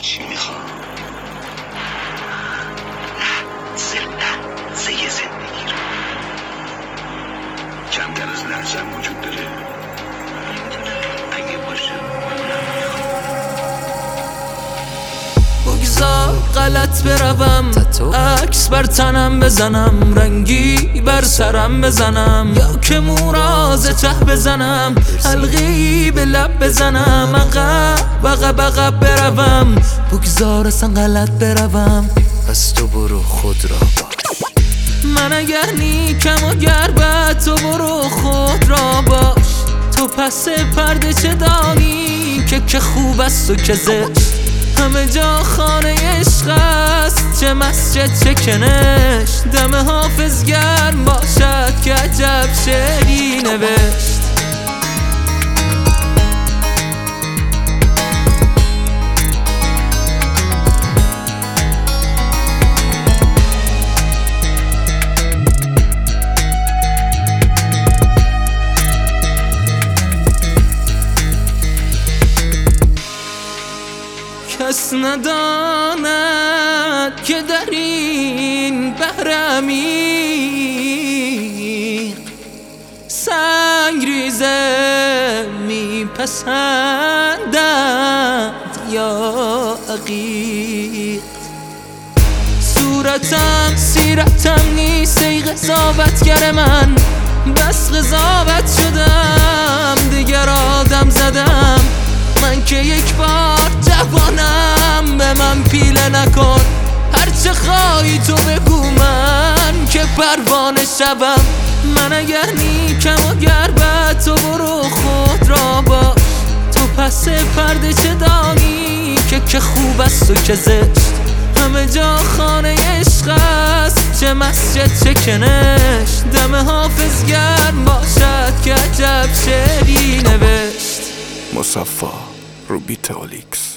چی میخوام؟ لحظه زندگی رو کمتر از لحظه وجود داره. اگه باشه بگذار غلط بروم، عکس بر تنم بزنم، رنگی بر سرم بزنم، یا که موراز ته بزنم، حلقی به لب بزنم، عقب بروم. بگذار اصلا غلط بروم، پس تو برو خود را باش. من اگر نیکم و گر بد، تو برو خود را باش. تو پس پرده چه دانی که خوب است و که زشت؟ همه جا خانه عشق است، چه مسجد چه کنشت. دم حافظ گرم باشد که عجب شعری نوشت. کس نداند که در این بحر عمیق سنگریزه میپسندند یا عقیق. صورتم سیرتم نیست ای قضاوتگر من، بس قضاوت شدم دیگر آدم زدم. من که یک بار جوانم، به من پیله نکن، هرچه خواهی تو بگو من که پروانه شوم. من اگر نیکم و گر بد، تو برو خود را باش. تو پس پرده چه دانی که خوب است و که زشت؟ همه جا خانه عشق است، چه مسجد چه کنشت. دم حافظ گرم باشد که عجب شعری نوشت. مصفا رو بیت اولیکس.